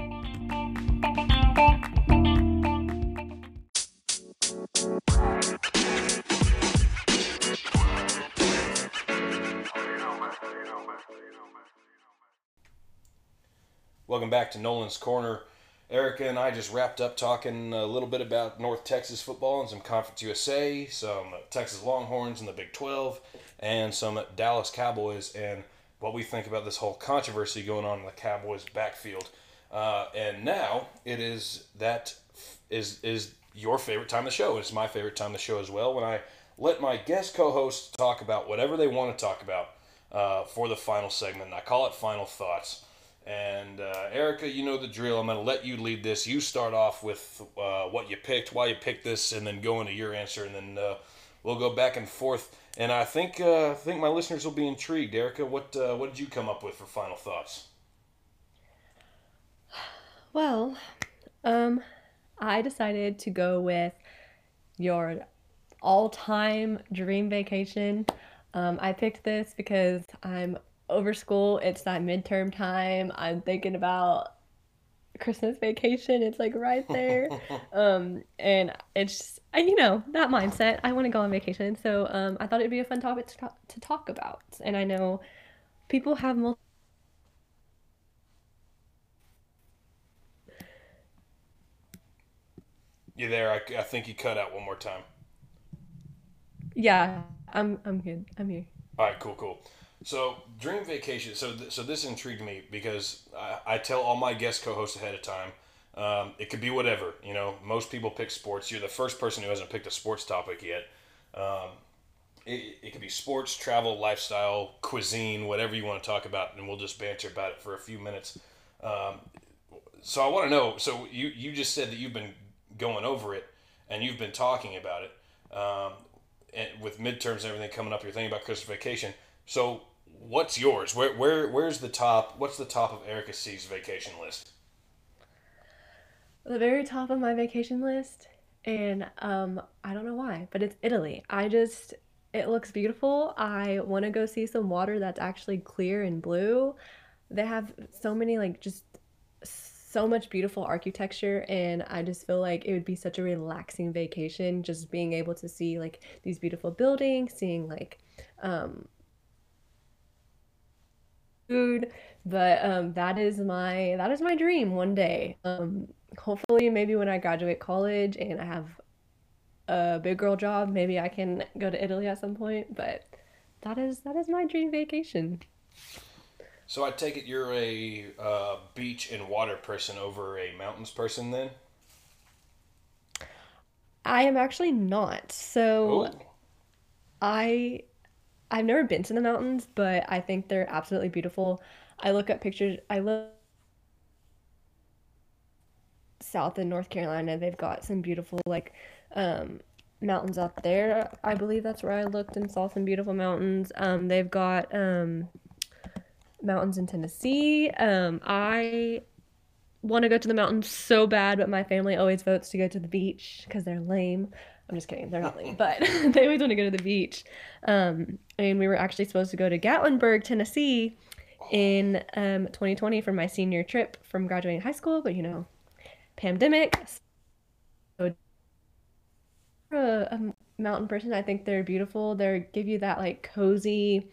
Welcome back to Nolan's Corner. Erica and I just wrapped up talking a little bit about North Texas football and some Conference U S A, some Texas Longhorns in the Big twelve, and some Dallas Cowboys, and what we think about this whole controversy going on in the Cowboys' backfield. Uh, and now it is that is is your favorite time of the show. It's my favorite time of the show as well, when I let my guest co-hosts talk about whatever they want to talk about uh, for the final segment. And I call it Final Thoughts. And uh, Erica, you know the drill. I'm going to let you lead this. You start off with uh, what you picked, why you picked this, and then go into your answer, and then uh, we'll go back and forth. And I think uh, I think my listeners will be intrigued. Erica, what uh, what did you come up with for final thoughts? Well, um, I decided to go with your all-time dream vacation. Um, I picked this because I'm over school. It's that midterm time. I'm thinking about Christmas vacation. It's like right there. um, and it's just, you know, that mindset. I want to go on vacation. So um, I thought it'd be a fun topic to talk, to talk about. And I know people have multiple. You there? I, I think you cut out one more time. Yeah, I'm I'm good. I'm here. All right, cool, cool. So, dream vacation. So, th- so this intrigued me because I, I tell all my guest co-hosts ahead of time Um, it could be whatever. You know, most people pick sports. You're the first person who hasn't picked a sports topic yet. Um, it, it could be sports, travel, lifestyle, cuisine, whatever you want to talk about, and we'll just banter about it for a few minutes. Um, so I want to know. So you you just said that you've been going over it, and you've been talking about it, um, and with midterms and everything coming up. You're thinking about Christmas vacation. So what's yours? Where where where's the top? What's the top of Erica C's vacation list? The very top of my vacation list, and um, I don't know why, but it's Italy. I just, it looks beautiful. I want to go see some water that's actually clear and blue. They have so many, like, just so much beautiful architecture, and I just feel like it would be such a relaxing vacation just being able to see, like, these beautiful buildings, seeing, like, um, food. But um, that is my that is my dream one day. Um, hopefully, maybe when I graduate college and I have a big girl job, maybe I can go to Italy at some point. But that is that is my dream vacation. So I take it you're a uh, beach and water person over a mountains person then? I am actually not. So Oh, I I've never been to the mountains, but I think they're absolutely beautiful. I look at pictures. I look south in North Carolina. They've got some beautiful like um, mountains up there. I believe that's where I looked and saw some beautiful mountains. Um, they've got um, mountains in Tennessee. Um, I want to go to the mountains so bad, but my family always votes to go to the beach because they're lame. I'm just kidding, they're not lame, but they always want to go to the beach. Um, and we were actually supposed to go to Gatlinburg, Tennessee in um, twenty twenty for my senior trip from graduating high school, but you know, pandemic. So a, a mountain person, I think they're beautiful. They give you that like cozy,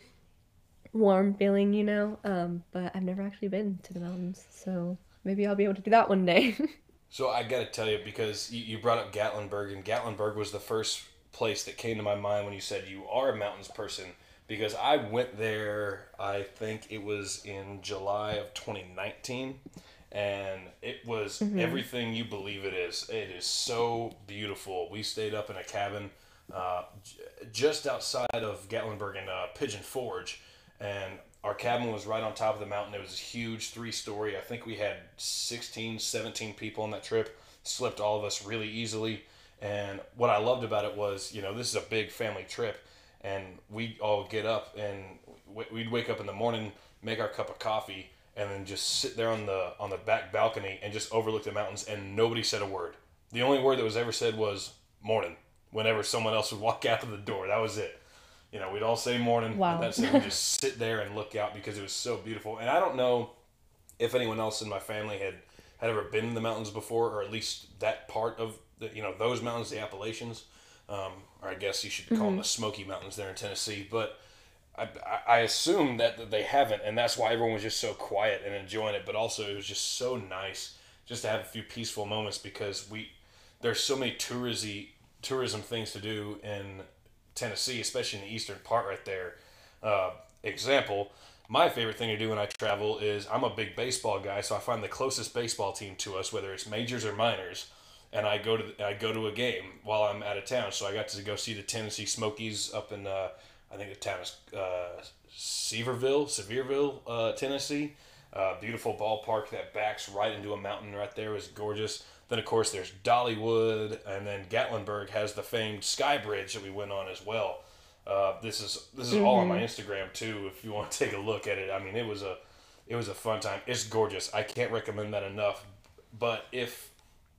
warm feeling, you know. Um, but I've never actually been to the mountains, so maybe I'll be able to do that one day. so I got to tell you because you, you brought up Gatlinburg, and Gatlinburg was the first place that came to my mind when you said you are a mountains person. Because I went there, I think it was in July of twenty nineteen, and it was Hmm. everything you believe it is. It is so beautiful. We stayed up in a cabin uh, j- just outside of Gatlinburg in uh, Pigeon Forge, and our cabin was right on top of the mountain. It was a huge three story. I think we had sixteen, seventeen people on that trip. Slept all of us really easily. And what I loved about it was, you know, this is a big family trip, and we'd all get up and we'd wake up in the morning, make our cup of coffee, and then just sit there on the on the back balcony and just overlook the mountains, and nobody said a word. The only word that was ever said was morning. Whenever someone else would walk out of the door, that was it. You know, we'd all say morning, and Wow. that's it. We just sit there and look out because it was so beautiful. And I don't know if anyone else in my family had had ever been in the mountains before, or at least that part of the, you know, those mountains, the Appalachians, um, or I guess you should call them Hmm. the Smoky Mountains there in Tennessee. But I, I assume that they haven't, and that's why everyone was just so quiet and enjoying it. But also, it was just so nice just to have a few peaceful moments because we there's so many touristy tourism things to do in Tennessee, especially in the eastern part right there. Uh, example, my favorite thing to do when I travel is I'm a big baseball guy, so I find the closest baseball team to us, whether it's majors or minors, and I go to I go to a game while I'm out of town. So I got to go see the Tennessee Smokies up in uh, I think the town is uh, Sevierville, Sevierville, uh, Tennessee. Uh, beautiful ballpark that backs right into a mountain right there is gorgeous. Then of course there's Dollywood, and then Gatlinburg has the famed Sky Bridge that we went on as well. Uh, this is this is all on my Hmm. Instagram too. If you want to take a look at it, I mean it was a it was a fun time. It's gorgeous. I can't recommend that enough. But if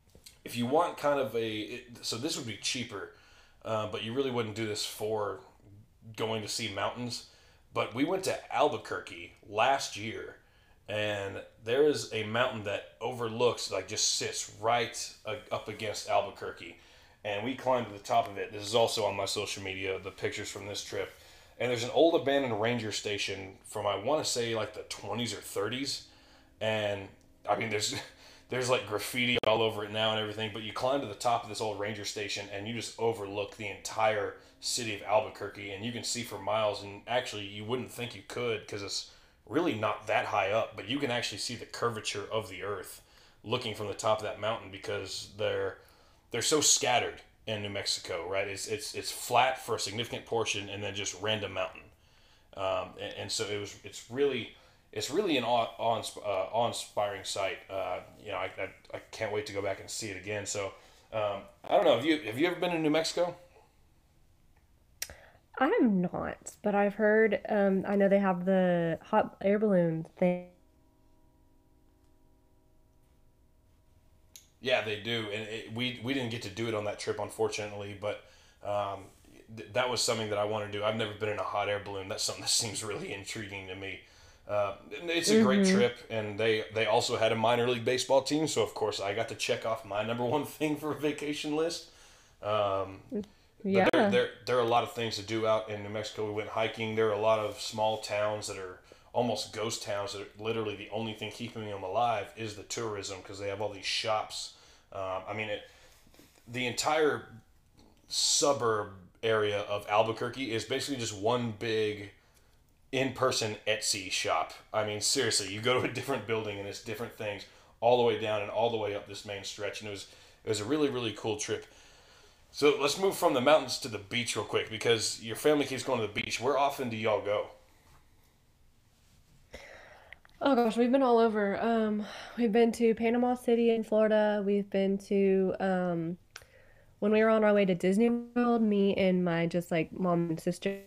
if you want kind of a it, so this would be cheaper, uh, but you really wouldn't do this for going to see mountains. But we went to Albuquerque last year, and there is a mountain that overlooks, like, just sits right uh, up against Albuquerque, and we climbed to the top of it. This is also on my social media, the pictures from this trip. And there's an old abandoned ranger station from, I want to say, like the twenties or thirties, and I mean there's there's like graffiti all over it now and everything, but you climb to the top of this old ranger station and you just overlook the entire city of Albuquerque, and you can see for miles, and actually you wouldn't think you could because it's really not that high up, but you can actually see the curvature of the earth. looking from the top of that mountain because they're they're so scattered in New Mexico, right? It's it's it's flat for a significant portion and then just random mountain. Um, and, and so it was it's really it's really an awe, awe, uh, awe-inspiring sight. Uh, you know, I, I, I can't wait to go back and see it again. So um, I don't know. Have you have you ever been to New Mexico? I am not, but I've heard. Um, I know they have the hot air balloon thing. Yeah, they do, and it, we we didn't get to do it on that trip, unfortunately. But um, th- that was something that I want to do. I've never been in a hot air balloon. That's something that seems really intriguing to me. Uh, it's a great Mm-hmm. trip, and they they also had a minor league baseball team, so of course I got to check off my number one thing for a vacation list. Um, but there, Yeah. there, there are a lot of things to do out in New Mexico. We went hiking. There are a lot of small towns that are almost ghost towns that are literally the only thing keeping them alive is the tourism because they have all these shops. Um, I mean, it, the entire suburb area of Albuquerque is basically just one big in-person Etsy shop. I mean, seriously, you go to a different building and it's different things all the way down and all the way up this main stretch, and it was it was a really really cool trip. So let's move from the mountains to the beach real quick because your family keeps going to the beach. Where often do y'all go? Oh gosh, we've been all over. Um, we've been to Panama City in Florida. We've been to um, when we were on our way to Disney World, me and my just like mom and sister.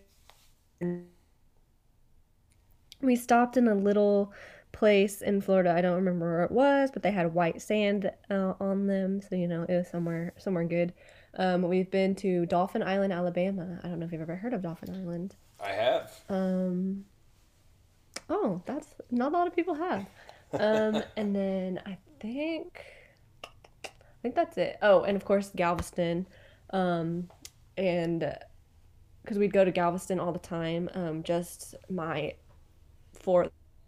We stopped in a little place in Florida. I don't remember where it was, but they had white sand uh, on them, so you know it was somewhere somewhere good. Um, we've been to Dolphin Island, Alabama. I don't know if you've ever heard of Dolphin Island. I have. Um, oh, that's not a lot of people have. Um, and then I think I think that's it. Oh, and of course Galveston. Um, and because we'd go to Galveston all the time. Um, just my fourth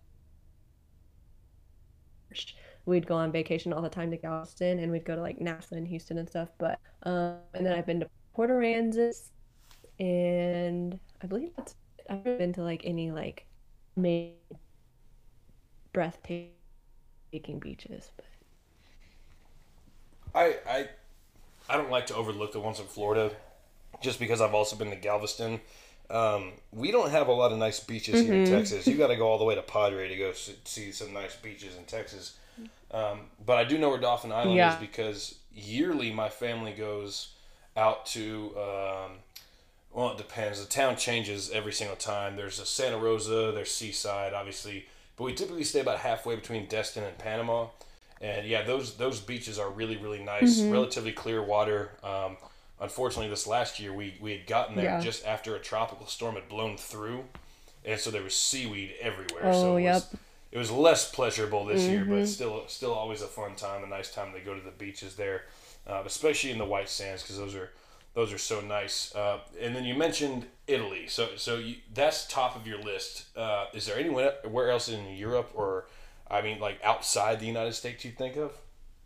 we'd go on vacation all the time to Galveston and we'd go to like NASA and Houston and stuff. But um, and then I've been to Port Aransas and I believe that's I've never been to like any like made breathtaking beaches. But I I I don't like to overlook the ones in Florida, just because I've also been to Galveston. Um, we don't have a lot of nice beaches here in mm-hmm. Texas. You got to go all the way to Padre to go see some nice beaches in Texas. Um, but I do know where Dauphin Island is Yeah. because yearly my family goes out to. Um, well, it depends. The town changes every single time. There's a Santa Rosa. There's Seaside, obviously, but we typically stay about halfway between Destin and Panama. And yeah, those those beaches are really really nice, Mm-hmm. relatively clear water. Um, unfortunately, this last year we we had gotten there Yeah. just after a tropical storm had blown through, and so there was seaweed everywhere. Oh, So it yep. was it was less pleasurable this year, but Mm-hmm. still still always a fun time, a nice time to go to the beaches there, uh, especially in the white sands because those are those are so nice. Uh, and then you mentioned Italy, so so you, that's top of your list. Uh, is there anywhere where else in Europe or I mean like outside the United States you think of?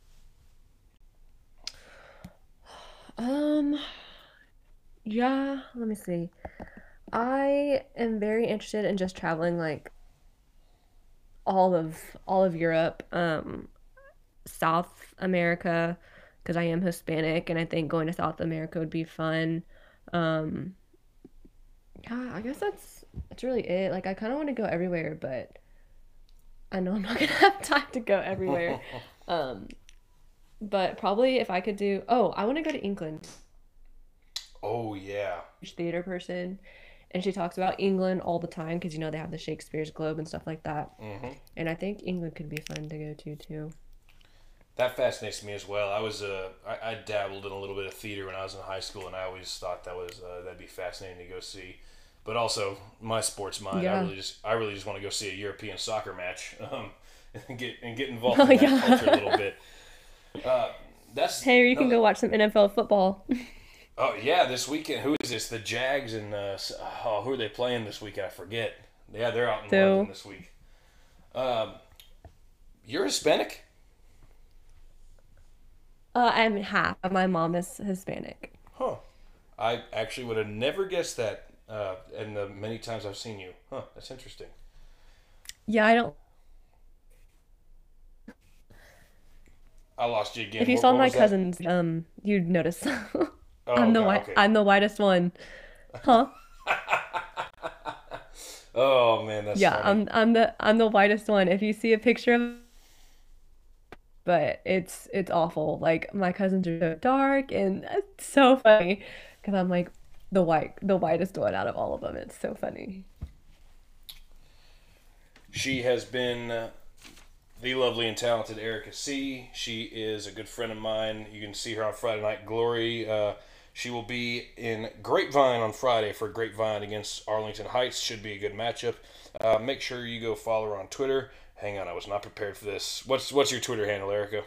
Um, yeah, let me see. I am very interested in just traveling like all of all of Europe, um, South America, because I am Hispanic and I think going to South America would be fun. Um, yeah, I guess that's that's really it. Like I kind of want to go everywhere, but I know I'm not gonna have time to go everywhere. Um, but probably if I could do, oh, I want to go to England. Oh yeah. Theater person, and she talks about England all the time because you know they have the Shakespeare's Globe and stuff like that. hmm And I think England could be fun to go to too. That fascinates me as well. I was uh, I, I dabbled in a little bit of theater when I was in high school, and I always thought that was uh, that'd be fascinating to go see. But also, my sports mind, I Yeah. really just I really just want to go see a European soccer match, um, and get and get involved Oh in that culture a yeah. little bit. Uh, that's Hey, or you can no, go watch some N F L football. oh yeah, this weekend. Who is this? The Jags and uh, s- oh, who are they playing this weekend? I forget. Yeah, they're out in London So, this week. Um, you're Hispanic? uh, I'm half. My mom is Hispanic. Huh. I actually would have never guessed that. Uh, and the many times I've seen you. Huh. That's interesting. Yeah, I don't I lost you again. If you What, saw what my was that? cousins, um, you'd notice. Oh, I'm the God, white. okay. I'm the whitest one. Huh? Oh man, that's Yeah, funny. I'm I'm the I'm the whitest one. If you see a picture of, but it's it's awful. Like my cousins are so dark, and it's so funny because I'm like the white the whitest one out of all of them. It's so funny. She has been uh, the lovely and talented Erica C. She is a good friend of mine. You can see her on Friday Night Glory. Uh, she will be in Grapevine on Friday for Grapevine against Arlington Heights. Should be a good matchup. Uh, make sure you go follow her on Twitter. Hang on, I was not prepared for this. What's what's your Twitter handle, Erica?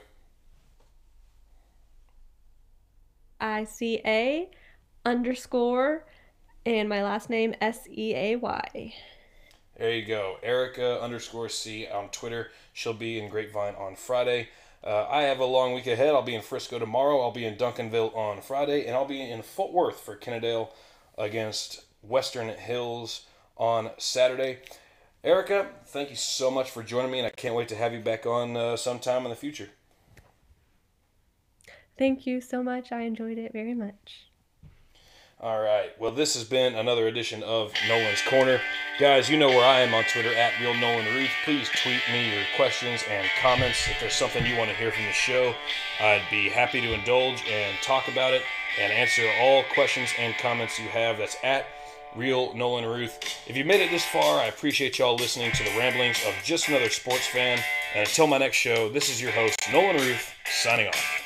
I C A underscore and my last name S E A Y. There you go, Erica underscore C on Twitter. She'll be in Grapevine on Friday. Uh, I have a long week ahead. I'll be in Frisco tomorrow. I'll be in Duncanville on Friday, and I'll be in Fort Worth for Kennedale against Western Hills on Saturday. Erica, thank you so much for joining me, and I can't wait to have you back on uh, sometime in the future. Thank you so much. I enjoyed it very much. All right. Well, this has been another edition of Nolan's Corner. Guys, you know where I am on Twitter, at Real Nolan Ruth. Please tweet me your questions and comments. If there's something you want to hear from the show, I'd be happy to indulge and talk about it and answer all questions and comments you have. That's at Real Nolan Ruth. If you made it this far, I appreciate y'all listening to the ramblings of just another sports fan. And until my next show, this is your host, Nolan Ruth, signing off.